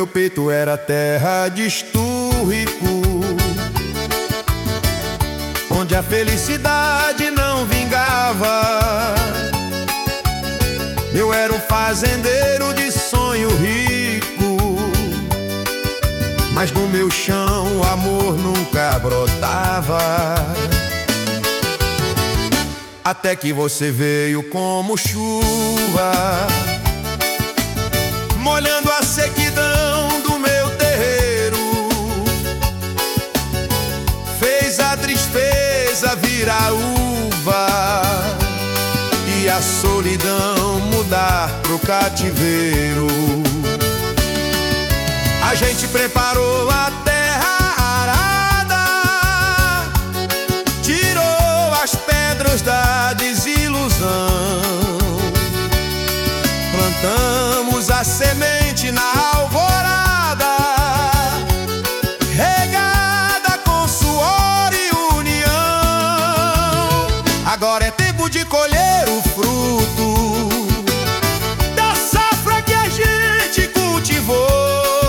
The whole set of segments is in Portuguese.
meu peito era terra de esturrico, onde a felicidade não vingava. Eu era um fazendeiro de sonho rico, mas no meu chão o amor nunca brotava. Até que você veio como chuva, molhando a sequidão do meu terreiro, fez a tristeza virar uva e a solidão mudar pro cativeiro. A gente preparou a terra arada, tirou as pedras da desilusão, plantamos a semente na alvorada, regada com suor e união. Agora é tempo de colher o fruto da safra que a gente cultivou.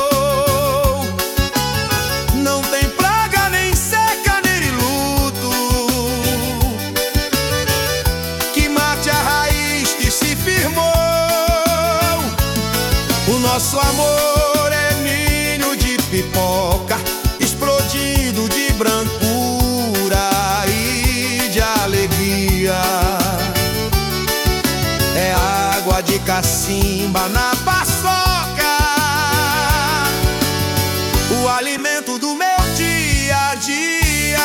Não tem praga, nem seca, nem luto que mate a raiz que se firmou. O nosso amor é ninho de pipoca, explodindo de brancura e de alegria. É água de cacimba na paçoca, o alimento do meu dia a dia.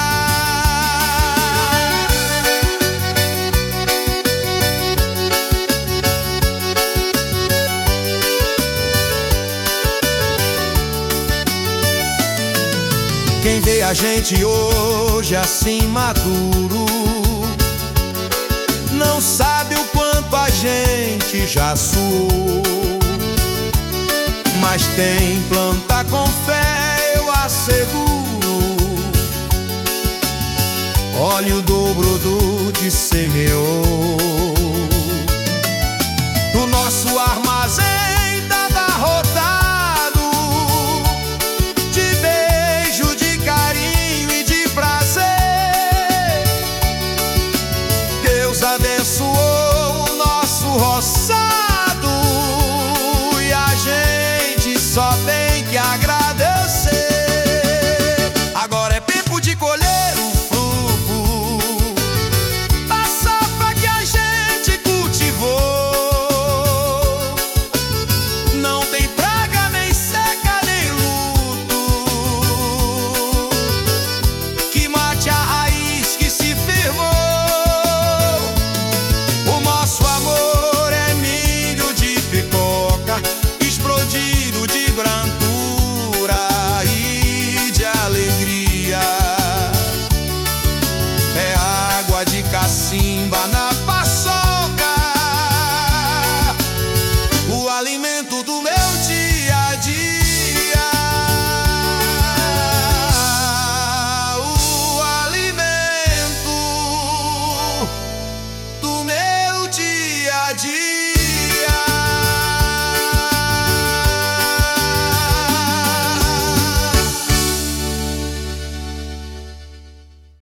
Quem vê a gente hoje assim maduro não sabe o quanto a gente já suou. Mas quem planta com fé, eu asseguro, olha o dobro do que semeou.